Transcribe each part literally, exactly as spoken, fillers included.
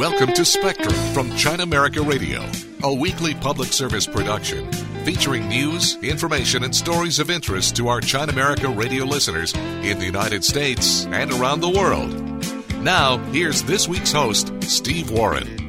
Welcome to Spectrum from China America Radio, a weekly public service production featuring news, information, and stories of interest to our China America Radio listeners in the United States and around the world. Now, here's this week's host, Steve Warren.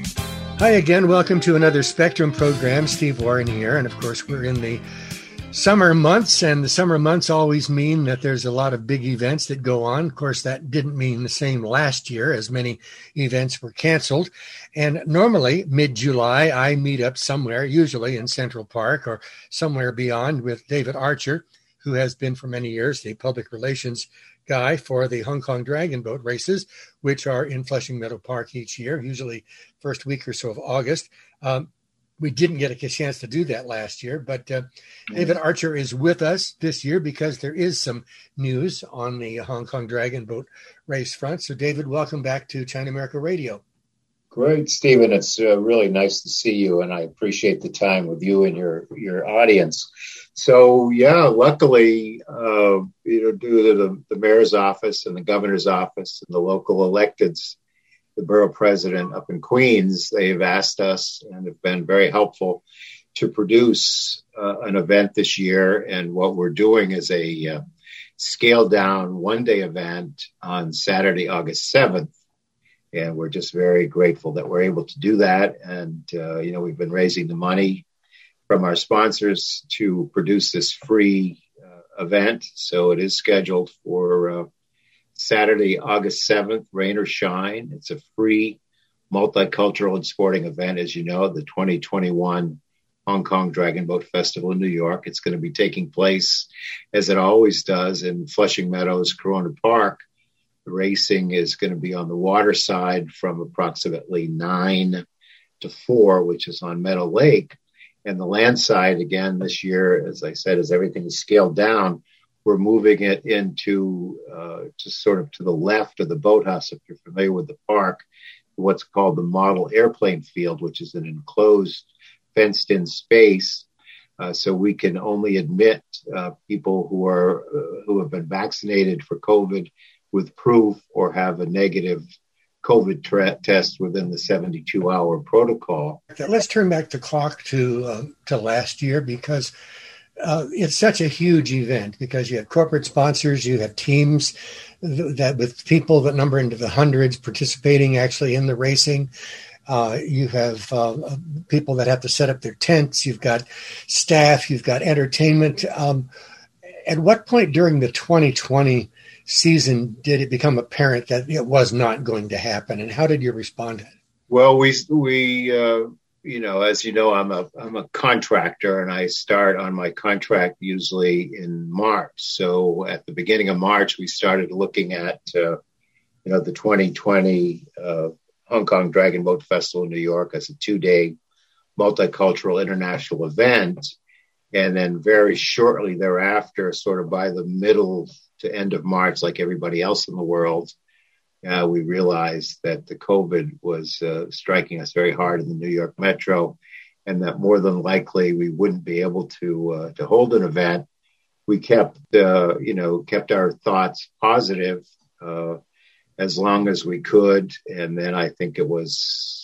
Hi again. Welcome to another Spectrum program. Steve Warren here. And of course, we're in the summer months, and the summer months always mean that there's a lot of big events that go on. Of course, that didn't mean the same last year, as many events were canceled. And normally, mid-July, I meet up somewhere, usually in Central Park or somewhere beyond, with David Archer, who has been for many years the public relations guy for the Hong Kong Dragon Boat races, which are in Flushing Meadow Park each year, usually first week or so of August. Um, We didn't get a chance to do that last year, but uh, David Archer is with us this year because there is some news on the Hong Kong Dragon Boat race front. So, David, welcome back to China America Radio. Great, Stephen. It's uh, really nice to see you, and I appreciate the time with you and your your audience. So, yeah, luckily, uh, you know, due to the, the mayor's office and the governor's office and the local electeds, the borough president up in Queens, they've asked us and have been very helpful to produce uh, an event this year. And what we're doing is a uh, scaled down one day event on Saturday, August seventh. And we're just very grateful that we're able to do that. And, uh, you know, we've been raising the money from our sponsors to produce this free uh, event. So it is scheduled for uh, Saturday, August seventh, rain or shine. It's a free multicultural and sporting event, as you know, the twenty twenty-one Hong Kong Dragon Boat Festival in New York. It's going to be taking place, as it always does, in Flushing Meadows, Corona Park. The racing is going to be on the water side from approximately nine to four, which is on Meadow Lake. And the land side, again, this year, as I said, as everything is scaled down, we're moving it into uh, just sort of to the left of the boathouse, if you're familiar with the park, what's called the model airplane field, which is an enclosed, fenced-in space. Uh, so we can only admit uh, people who are uh, who have been vaccinated for COVID with proof or have a negative COVID tra- test within the seventy-two hour protocol. Let's turn back the clock to uh, to last year, because Uh, it's such a huge event, because you have corporate sponsors, you have teams th- that with people that number into the hundreds participating actually in the racing. Uh, you have uh, people that have to set up their tents. You've got staff. You've got entertainment. Um, at what point during the twenty twenty season did it become apparent that it was not going to happen, and how did you respond to it? Well, we we. Uh... You know, as you know, I'm a I'm a contractor, and I start on my contract usually in March. So at the beginning of March, we started looking at, uh, you know, the twenty twenty uh, Hong Kong Dragon Boat Festival in New York as a two-day multicultural international event. And then very shortly thereafter, sort of by the middle to end of March, like everybody else in the world, Uh, we realized that the COVID was uh, striking us very hard in the New York Metro, and that more than likely we wouldn't be able to uh, to hold an event. We kept, uh, you know, kept our thoughts positive uh, as long as we could, and then I think it was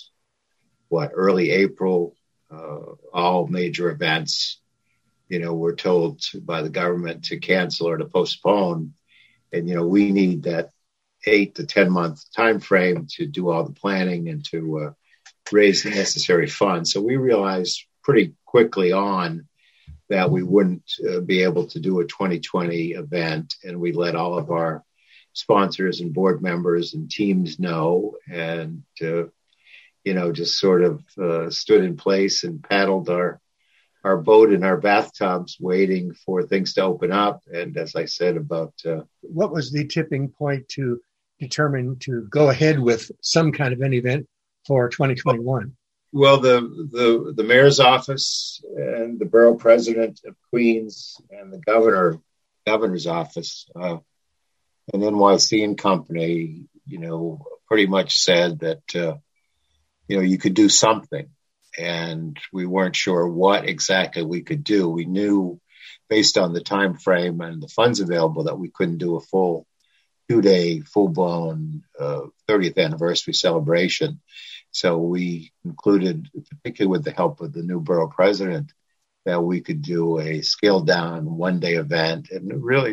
what early April, uh, all major events, you know, were told to, by the government to cancel or to postpone, and you know, we need that eight to ten month time frame to do all the planning and to uh, raise the necessary funds. So we realized pretty quickly on that we wouldn't uh, be able to do a twenty twenty event, and we let all of our sponsors and board members and teams know, and uh, you know, just sort of uh, stood in place and paddled our our boat in our bathtubs, waiting for things to open up. And as I said, about uh, what was the tipping point to determine to go ahead with some kind of an event for twenty twenty-one? Well, the, the, the mayor's office and the borough president of Queens and the governor, governor's office, uh, and N Y C and Company, you know, pretty much said that, uh, you know, you could do something. And we weren't sure what exactly we could do. We knew based on the time frame and the funds available that we couldn't do a full two-day full-blown uh, thirtieth anniversary celebration. So we concluded, particularly with the help of the new borough president, that we could do a scaled-down one-day event. And it really,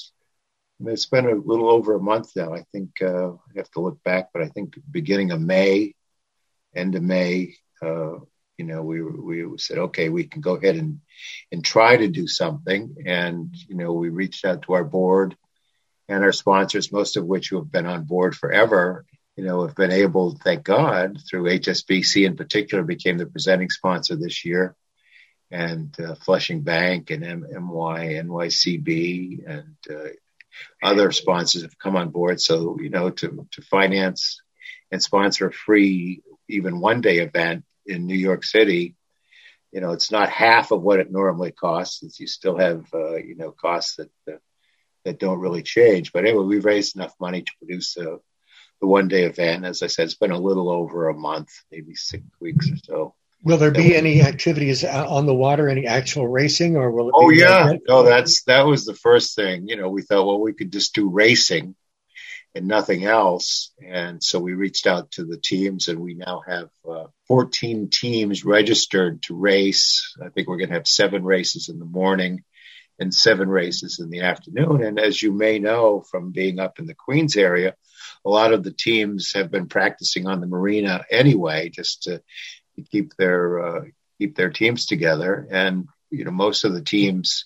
it's been a little over a month now. I think uh, I have to look back, but I think beginning of May, end of May, uh, you know, we we said, okay, we can go ahead and and try to do something. And, you know, we reached out to our board and our sponsors, most of which who have been on board forever, you know, have been able, thank God, through H S B C in particular, became the presenting sponsor this year, and uh, Flushing Bank and M- MY, N Y C B and uh, other sponsors have come on board. So, you know, to, to finance and sponsor a free, even one day event in New York City, you know, it's not half of what it normally costs. It's, you still have, uh, you know, costs that uh, that don't really change. But anyway, we've raised enough money to produce a, the one day event. As I said, it's been a little over a month, maybe six weeks or so. Will there be any activities on the water, any actual racing, or will it? Oh, be yeah. No, that's, that was the first thing. You know, we thought, well, we could just do racing and nothing else. And so we reached out to the teams, and we now have uh, fourteen teams registered to race. I think we're going to have seven races in the morning and seven races in the afternoon. And as you may know from being up in the Queens area, a lot of the teams have been practicing on the marina anyway, just to, to keep their uh, keep their teams together. And, you know, most of the teams,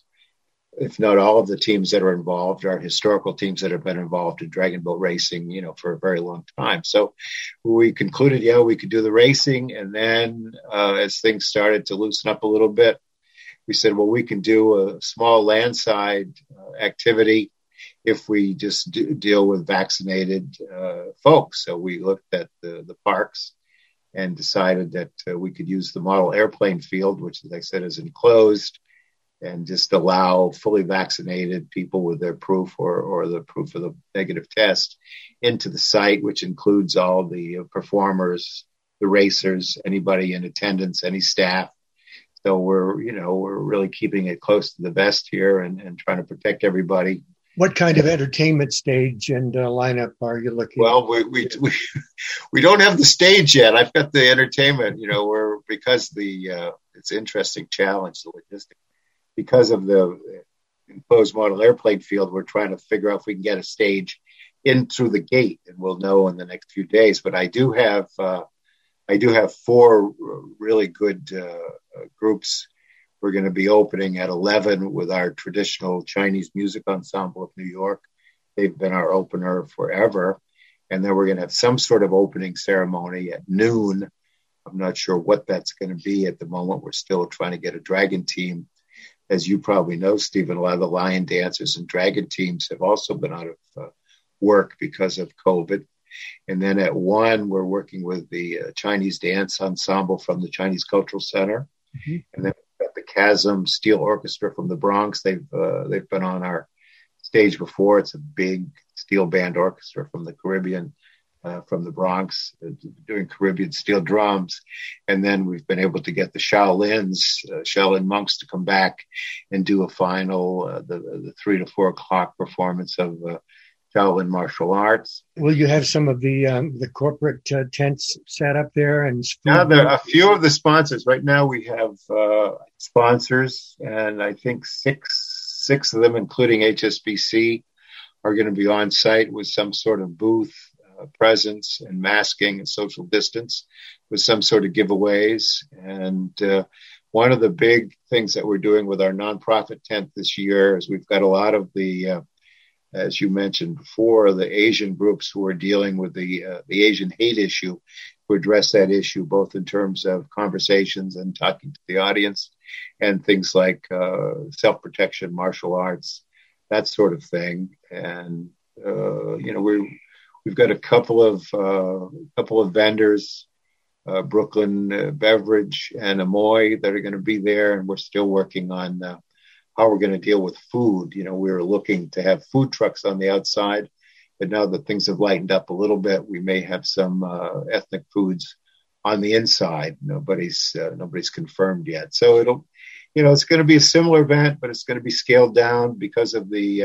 if not all of the teams that are involved, are historical teams that have been involved in dragon boat racing, you know, for a very long time. So we concluded, yeah, we could do the racing. And then uh, as things started to loosen up a little bit, we said, well, we can do a small landside uh, activity if we just do, deal with vaccinated uh, folks. So we looked at the, the parks and decided that uh, we could use the model airplane field, which, as I said, is enclosed, and just allow fully vaccinated people with their proof or, or the proof of the negative test into the site, which includes all the performers, the racers, anybody in attendance, any staff. So we're, you know, we're really keeping it close to the vest here and, and trying to protect everybody. What kind of entertainment stage and uh, lineup are you looking well, at? Well, we, we we we don't have the stage yet. I've got the entertainment, you know, we're, because the, uh, it's an interesting challenge, the logistics. Because of the enclosed model airplane field, we're trying to figure out if we can get a stage in through the gate, and we'll know in the next few days. But I do have, uh, I do have four really good uh, groups. We're going to be opening at eleven with our traditional Chinese music ensemble of New York. They've been our opener forever. And then we're going to have some sort of opening ceremony at noon. I'm not sure what that's going to be at the moment. We're still trying to get a dragon team. As you probably know, Stephen, a lot of the lion dancers and dragon teams have also been out of uh, work because of COVID. And then at one, we're working with the uh, Chinese dance ensemble from the Chinese Cultural Center. Mm-hmm. And then we've got the Chasm Steel Orchestra from the Bronx. They've uh, they've been on our stage before. It's a big steel band orchestra from the Caribbean, uh, from the Bronx, uh, doing Caribbean steel drums. And then we've been able to get the Shaolins, uh, Shaolin monks, to come back and do a final, uh, the, the three to four o'clock performance of uh, Shaolin martial arts. Will you have some of the um, the corporate uh, tents set up there? And yeah, there are a few of the sponsors. Right now we have uh, sponsors, and I think six six of them, including H S B C, are going to be on site with some sort of booth uh, presence and masking and social distance, with some sort of giveaways. And uh, one of the big things that we're doing with our nonprofit tent this year is we've got a lot of the uh, as you mentioned before, the Asian groups who are dealing with the uh, the Asian hate issue, to address that issue both in terms of conversations and talking to the audience, and things like uh, self-protection, martial arts, that sort of thing. And uh, you know, we we've got a couple of uh, couple of vendors, uh, Brooklyn uh, Beverage and Amoy, that are going to be there, and we're still working on Uh, how we're going to deal with food. You know, we were looking to have food trucks on the outside, but now that things have lightened up a little bit, we may have some uh, ethnic foods on the inside. Nobody's uh, nobody's confirmed yet. So it'll, you know, it's going to be a similar event, but it's going to be scaled down because of the uh,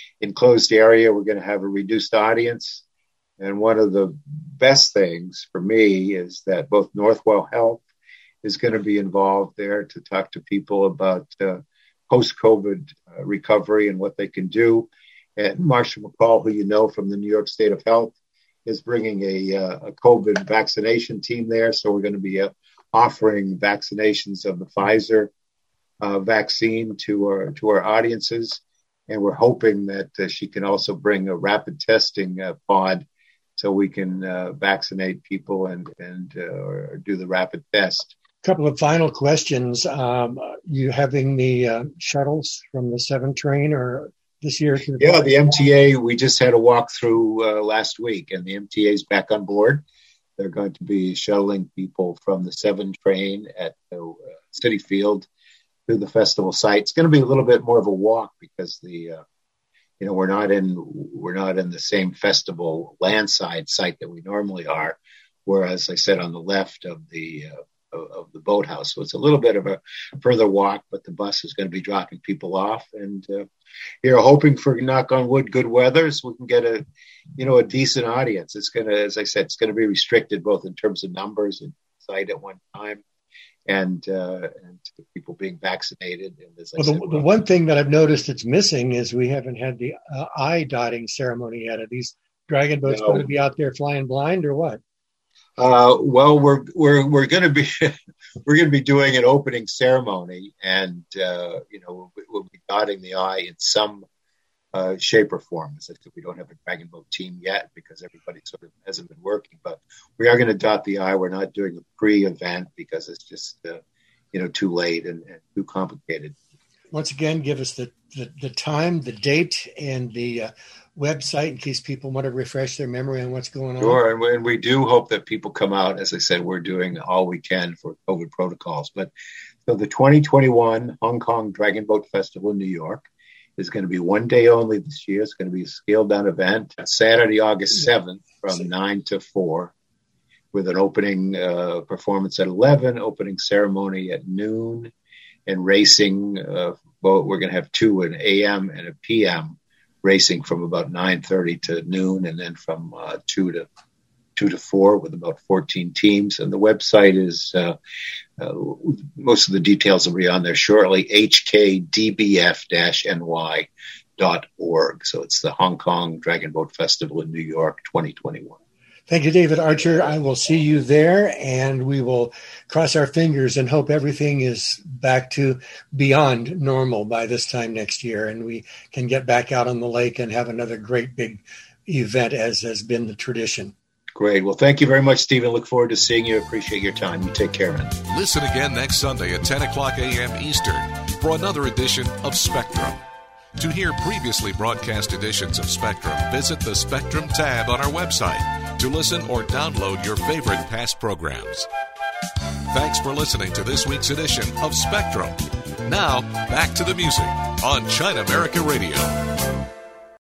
enclosed area. We're going to have a reduced audience. And one of the best things for me is that both Northwell Health is going to be involved there to talk to people about uh, post-COVID uh, recovery and what they can do. And Marcia McCall, who you know from the New York State of Health, is bringing a, uh, a COVID vaccination team there. So we're going to be uh, offering vaccinations of the Pfizer uh, vaccine to our to our audiences. And we're hoping that uh, she can also bring a rapid testing uh, pod so we can uh, vaccinate people and, and uh, or do the rapid test. A couple of final questions. Um, you having the uh, shuttles from the seven train or this year? To the yeah, the M T A, we just had a walkthrough uh, last week, and the M T A is back on board. They're going to be shuttling people from the seven train at the uh, Citi Field to the festival site. It's going to be a little bit more of a walk because the uh, you know we're not in we're not in the same festival landside site that we normally are. Whereas I said on the left of the uh, of the boathouse. So it's a little bit of a further walk, but the bus is going to be dropping people off. And uh, you're hoping for, knock on wood, good weather so we can get a, you know, a decent audience. It's going to, as I said, it's going to be restricted both in terms of numbers and site at one time and, uh, and people being vaccinated. And as I well, said, the, well, the one thing that I've noticed that's missing is we haven't had the uh, eye dotting ceremony yet. Are these dragon boats no. going to be out there flying blind or what? Uh, well, we're we're we're going to be we're going to be doing an opening ceremony, and uh, you know we'll, we'll be dotting the I in some uh, shape or form. As I said, we don't have a dragon boat team yet because everybody sort of hasn't been working, but we are going to dot the I. We're not doing a pre-event because it's just uh, you know too late and, and too complicated. Once again, give us the the, the time, the date, and the uh, website in case people want to refresh their memory on what's going on. Sure, and we, and we do hope that people come out. As I said, we're doing all we can for COVID protocols. But so the twenty twenty-one Hong Kong Dragon Boat Festival in New York is going to be one day only this year. It's going to be a scaled-down event. Saturday, August seventh from nine to four with an opening uh, performance at eleven, opening ceremony at noon, and racing. Uh, well, we're going to have two, an A M and a P M, racing from about nine thirty to noon, and then from uh, two to two to four with about fourteen teams. And the website is uh, uh, most of the details will be on there shortly. H K D B F N Y dot org. So it's the Hong Kong Dragon Boat Festival in New York, twenty twenty-one. Thank you, David Archer. I will see you there, and we will cross our fingers and hope everything is back to beyond normal by this time next year, and we can get back out on the lake and have another great big event as has been the tradition. Great. Well, thank you very much, Stephen. Look forward to seeing you. Appreciate your time. You take care, man. Listen again next Sunday at ten o'clock a.m. Eastern for another edition of Spectrum. To hear previously broadcast editions of Spectrum, visit the Spectrum tab on our website to listen or download your favorite past programs. Thanks for listening to this week's edition of Spectrum. Now, back to the music on China America Radio.